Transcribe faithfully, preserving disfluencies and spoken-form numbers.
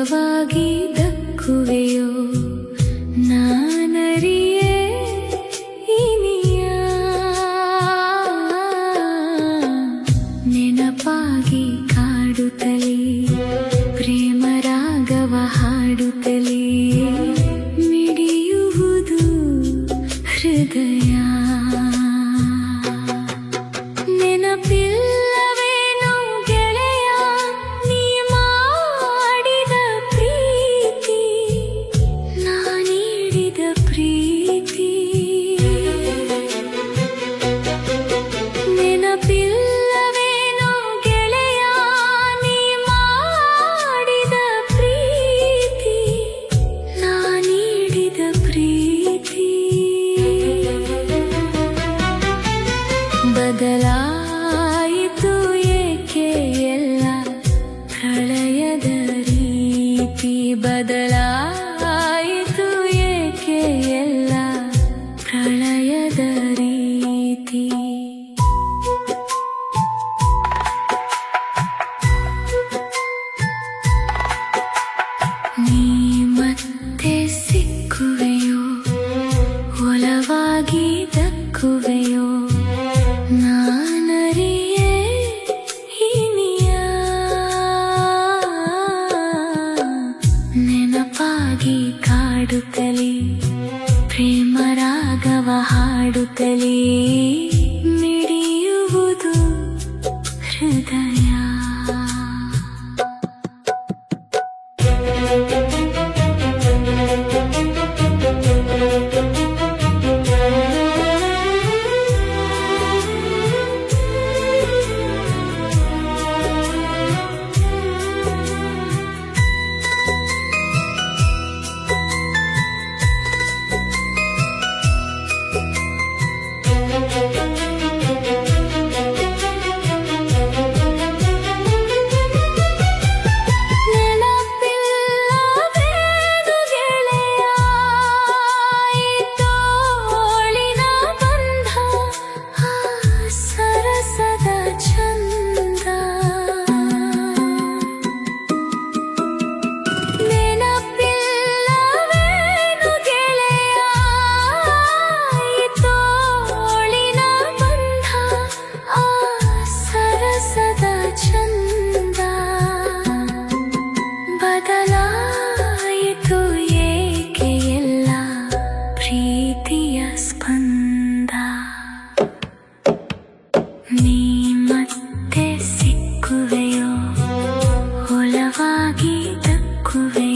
ಒಲವಾಗಿ ದಕ್ಕುವೆಯೋ ನಾನರಿಯೇ ಇನಿಯ ನೆನಪಾಗಿ ಕಾಡುತ್ತಲೇ ಪ್ರೇಮ ರಾಗವ ಹಾಡುತ್ತಲೇ ಮಿಡಿಯುವುದು ಹೃದಯ ನೆನಪಿಲ್ಲವೇನೋ ಗೆಳೆಯ ನೀ ಮಾಡಿದ ಪ್ರೀತಿ ನಾ ನೀಡಿದ ಪ್ರೀತಿ ನೆನಪಿಲ್ಲವೇನೋ ಗೆಳೆಯ ನೀ ಮಾಡಿದ ಪ್ರೀತಿ ನಾ ನೀಡಿದ ಪ್ರೀತಿ ಬದಲಾಯಿತು ಏಕೆ ಎಲ್ಲ ಪ್ರಳಯದ ರೀತಿ ಬದಲಾಯಿತು ಏಕೆ ಎಲ್ಲ ಪ್ರಳಯದ ರೀತಿ ನೀ ಮತ್ತೆ ಸಿಕ್ಕುವೆಯೋ ಒಲವಾಗಿ ದಕ್ಕುವೆಯೋ ನಾನರಿಯೇ ಇನಿಯ ನೆನಪಾಗಿ ಕಾಡುತ್ತಲೇ ಪ್ರೇಮ ರಾಗವ ಹಾಡುತ್ತಲೇ ಮಿಡಿಯುವುದು ಹೃದಯ ಬದಲಾಯಿತು ಏಕೆ ಎಲ್ಲ ಪ್ರೀತಿಯ ಸ್ಪಂದ ನೀ ಮತ್ತೆ ಸಿಕ್ಕುವೆಯೋ ಒಲವಾಗಿ ದಕ್ಕುವೆ